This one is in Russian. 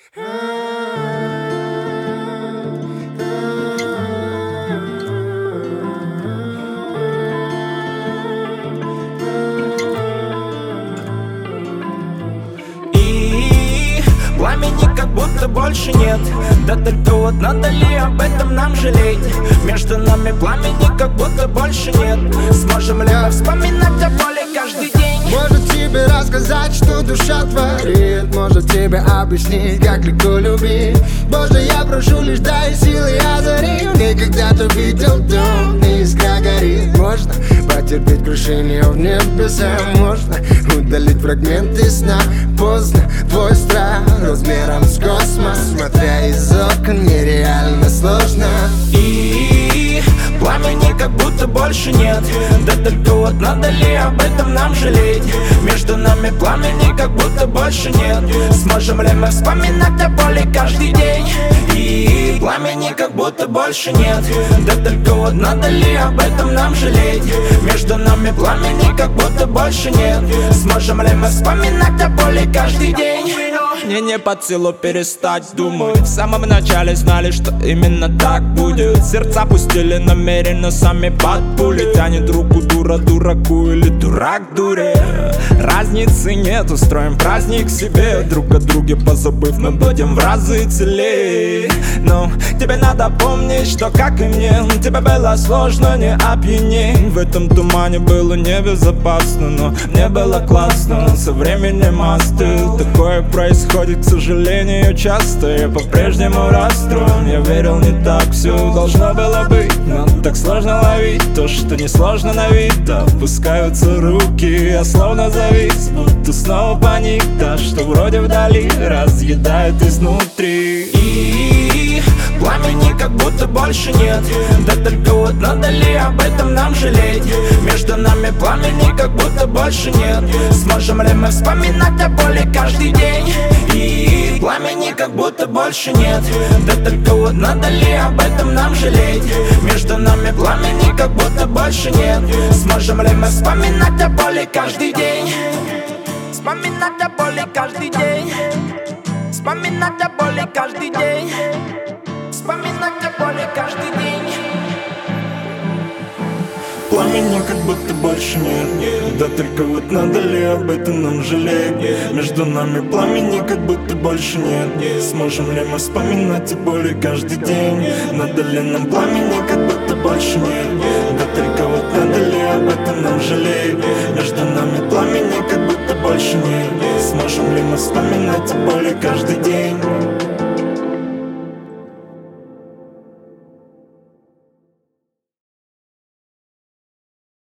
И пламени как будто больше нет. Да только вот надо ли об этом нам жалеть? Между нами пламени как будто больше нет. Сможем ли мы вспоминать о боли каждый день? Может тебе рассказать, что душа творит. Может тебе объяснить, как легко любить. Боже, я прошу лишь дай силы озари. Мне когда-то видел дом, и искра горит. Можно потерпеть крушение в небесах. Можно удалить фрагменты сна. Поздно, твой страх размером с космос. Смотря из окон, нереально сложно. И пламени как будто больше нет. Да только вот надо ли об этом нам жалеть? Между нами пламени как будто больше нет. Сможем ли мы вспоминать о боли каждый день? И пламени как будто больше нет. Да только вот надо ли об этом нам жалеть? Между нами пламени как будто больше нет. Сможем ли мы вспоминать о боли каждый день? Мне не под силу перестать думать. В самом начале знали, что именно так будет. Сердца пустили намеренно сами под пули. Тянет руку дура дураку или дурак дуре. Разницы нет, устроим праздник себе. Друг о друге позабыв, мы будем в разы целей. Но тебе надо помнить, что как и мне, тебе было сложно, не опьяней. В этом тумане было небезопасно, но мне было классно. Со временем остыл, такое происходит, к сожалению, часто. Я по-прежнему расстроен, я верил, не так все должно было быть. Но так сложно ловить то, что не сложно на вид. Опускаются руки, я словно завис, будто снова паник. Та, что вроде вдали, разъедает изнутри. И пламени как будто больше нет. Да только вот надо ли об этом нам жалеть? Между нами пламени как будто больше нет. Сможем ли мы вспоминать о боли каждый день? И пламени как будто больше нет. Да только вот надо ли об этом нам жалеть? Между нами пламени как будто больше нет. Сможем ли мы вспоминать о боли каждый день? Вспоминать о боли каждый день. Вспоминать о боли каждый день. Вспоминать о боли каждый день. Пламени как будто больше нет. Да только вот надо ли об этом нам жалеть? Между нами пламени как будто больше нет. Сможем ли мы вспоминать о боли каждый день? Надо ли нам пламени как будто больше нет? Да только вот надо ли об этом нам жалеть? Между нами пламени как будто больше нет. Сможем ли мы вспоминать о боли каждый день?